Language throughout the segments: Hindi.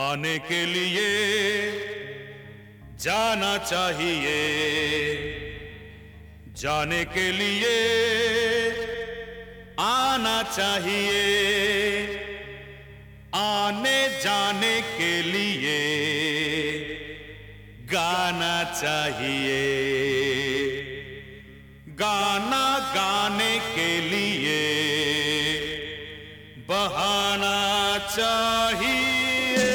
आने के लिए जाना चाहिए, जाने के लिए आना चाहिए, आने जाने के लिए गाना चाहिए, गाना गाने के लिए बहाना चाहिए।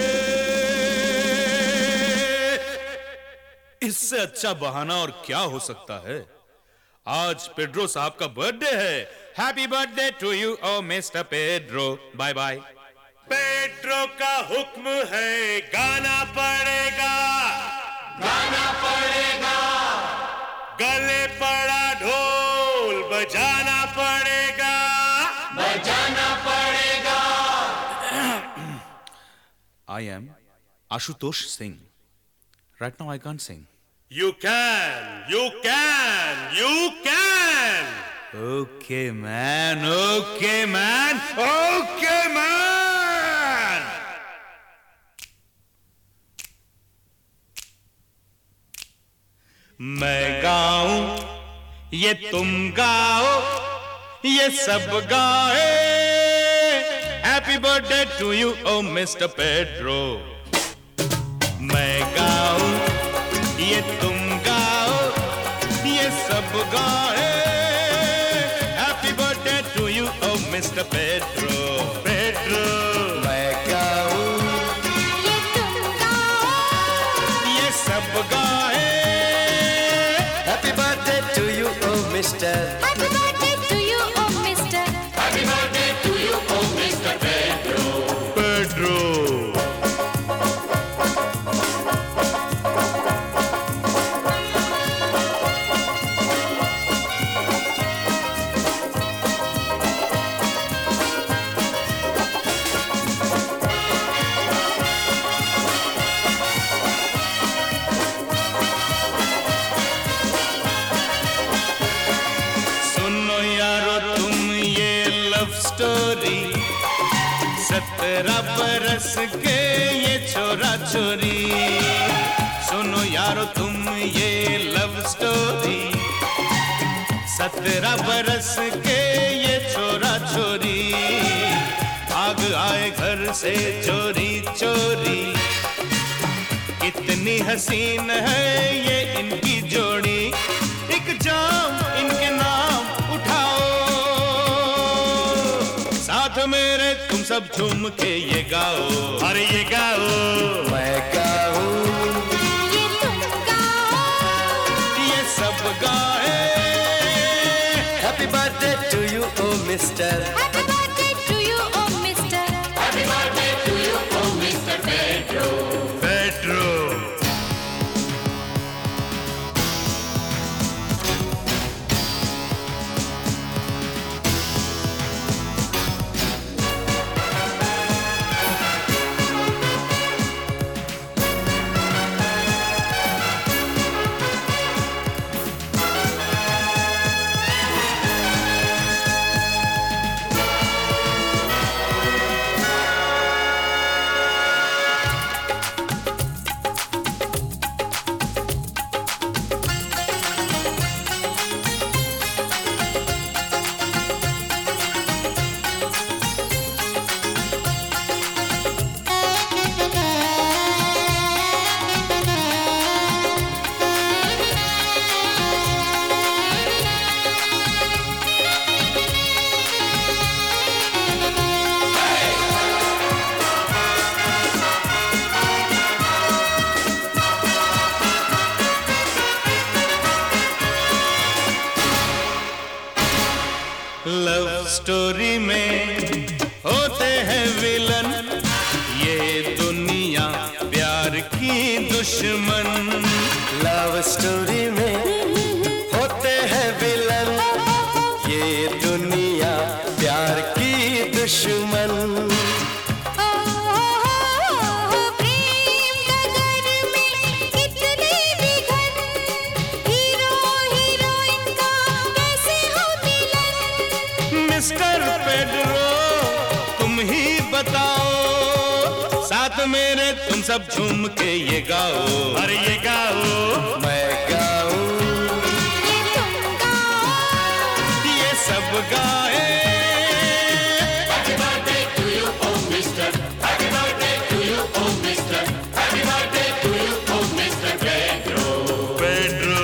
इससे अच्छा बहाना और क्या हो सकता है? आज पेड्रो साहब का बर्थडे है। Happy birthday to you oh mister Pedro. Bye bye. Pedro का हुक्म है, गाना पड़ेगा, गाना पड़ेगा, गले पड़ा ढोल बजाना पड़ेगा, बजाना पड़ेगा। I am Ashutosh Singh. Right now I can't sing. You can, you can, you can. Okay man, okay man, okay man. मैं गाऊं, ये तुम गाओ, ये सब गाए। Happy birthday to you, oh Mr. Pedro. मैं गाऊं, ये तुम गाओ, ये सब गाए। Happy birthday to you, oh Mr. Pedro. Pedro. मैं गाऊं, ये तुम गाओ, ये सब गाए। Happy birthday to you, oh Mr. Happy birthday to you, oh Mr. Happy birthday to you, oh Mr. Pedro. Pedro. सुनो यारो तुम ये लव स्टोरी, 17 बरस के ये छोरा छोरी। सुनो यारो तुम ये लव स्टोरी, 17 बरस के ये छोरा छोरी। भाग आए घर से चोरी चोरी, कितनी हसीन है ये इनकी जोड़ी। एक जाम इनके नाम उठाओ, साथ मेरे तुम सब झूम के ये गाओ, अरे ये गाओ। मैं गाऊं, ये तुम गाओ, ये सब गाए। Happy birthday to you, oh Mr. Happy birthday to you, oh Mr. Happy birthday to you, oh Mr. Pedro. Pedro. Love story में होते हैं विलन, ये दुनिया प्यार की दुश्मन। Love story में होते हैं विलन, ये दुनिया प्यार की दुश्मन। प्रेम नगर में कितने विघन, हीरो हीरोइन का कैसे हो मिलन। मिस्टर पेड्रो तुम ही बताओ, साथ मेरे तुम सब झूम के ये गाओ, अरे ये गाओ, मैं गाऊं, ये तुम गाओ, ये सब गाए। Happy birthday to you, oh Mister. Happy birthday to you, oh Mister. Happy birthday to you, oh Mr. Pedro. Pedro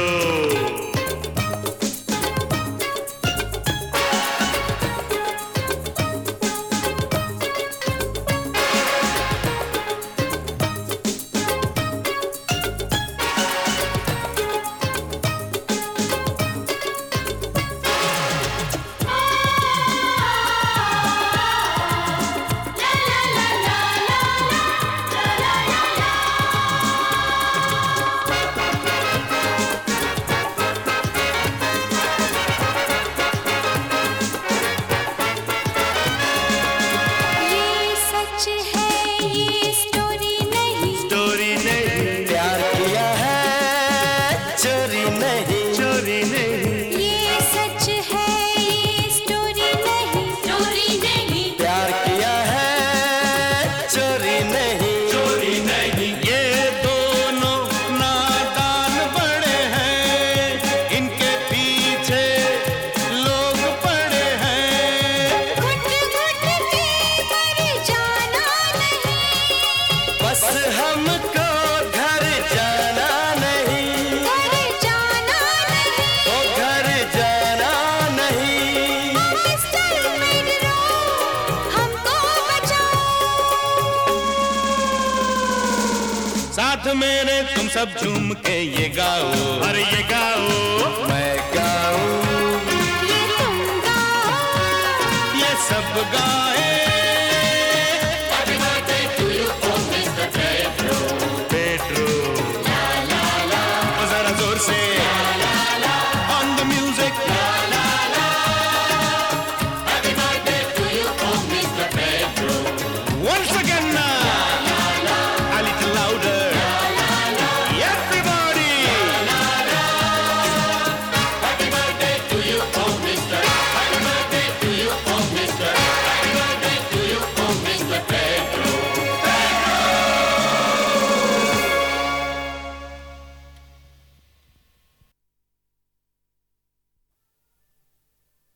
ये सच है ये स्टोरी नहीं, चोरी नहीं, प्यार किया है चोरी नहीं, चोरी नहीं, ये सच है ये स्टोरी नहीं, स्टोरी नहीं, प्यार किया है चोरी नहीं, चोरी नहीं। ये दोनों नादान बड़े हैं, इनके पीछे लोग पड़े हैं। घुट घुट के मर जाना नहीं, बस हमको घर जाना नहीं, घर जाना नहीं, ओ घर जाना नहीं, मिस्टर पेड्रो हमको बचाओ। साथ मेरे तुम सब झूम के ये गाओ, अरे ये गाओ, मैं गाऊं, ये तुम गाओ, ये सब गाओ।